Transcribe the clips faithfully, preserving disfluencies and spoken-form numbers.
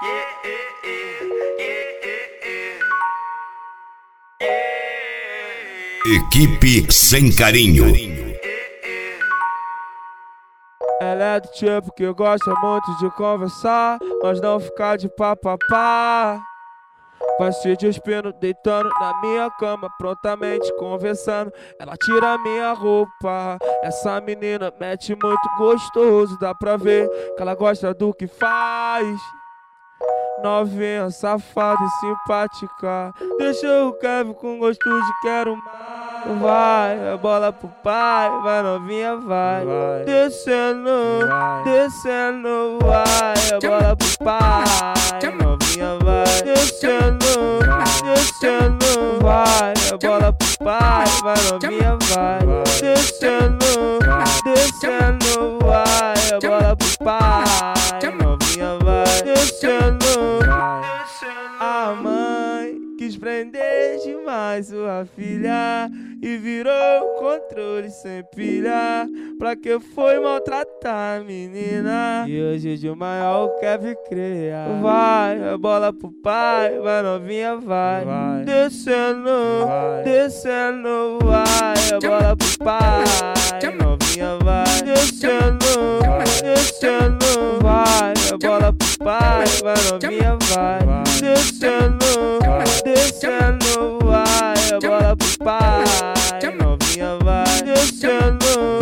Equipe Sem Carinho. Ela é do tipo que gosta muito de conversar, mas não ficar de papapá. Vai se despindo, deitando na minha cama, prontamente conversando. Ela tira minha roupa. Essa menina mete muito gostoso, dá pra ver que ela gosta do que faz. Novinha, safada e simpática, deixa o Kevin com gosto de quero mais. Vai, a bola pro pai, vai novinha, vai, vai. Descendo, vai. Descendo, vai, a bola pro pai, novinha, vai. Descendo, descendo, vai, a bola pro pai, vai novinha, vai. Descendo, descendo, vai, a bola pro pai, novinha, vai. Descendo. A mãe quis prender demais sua filha e virou controle sem pilha. Pra que foi maltratar a menina? E hoje de maior quer vir criar. Vai, a bola pro pai, vai novinha, vai, vai. Descendo, vai. Descendo, vai, a bola pro pai, novinha, vai. Descendo, descendo, vai, a bola pro pai, vai novinha, vai. Descendo, descendo, vai, a bola pro pai, novinha, vai. Descendo,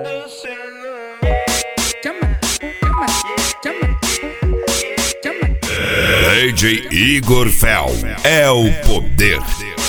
D J Igor Fel é o poder.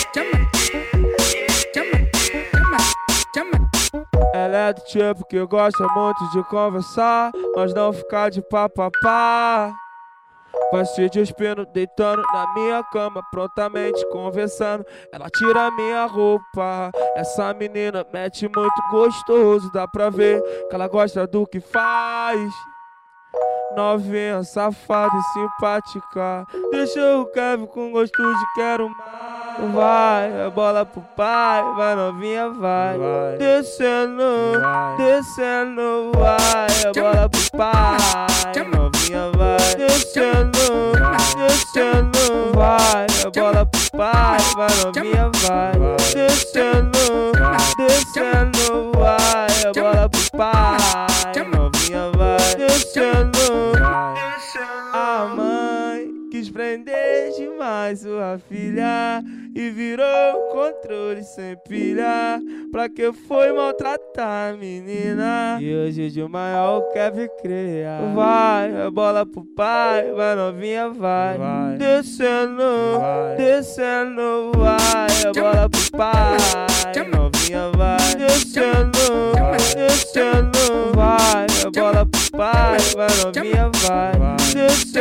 Ela é do tipo que gosta muito de conversar, mas não ficar de papapá. Vai se despindo, deitando na minha cama, prontamente conversando. Ela tira minha roupa. Essa menina mete muito gostoso, dá pra ver que ela gosta do que faz. Novinha, safada e simpática, deixa o Kevin com gosto de quero mais. Vai, a bola pro pai, vai novinha, vai, vai. Descendo, vai. Descendo, vai, a bola pro pai, novinha, vai. Descendo, descendo, vai, a bola pro pai, vai novinha, vai. Descendo, descendo, vai, a bola pro pai, novinha, vai. Descendo. A mãe quis prender demais sua filha e virou controle sem pilha. Pra que foi maltratar a menina? E hoje de maior quer vir criar. Vai, a bola pro pai, vai novinha, vai, vai. Descendo, vai. Descendo, vai, a bola pro pai, novinha, vai. Descendo, descendo, vai, a bola pro pai, vai novinha, vai. Descendo,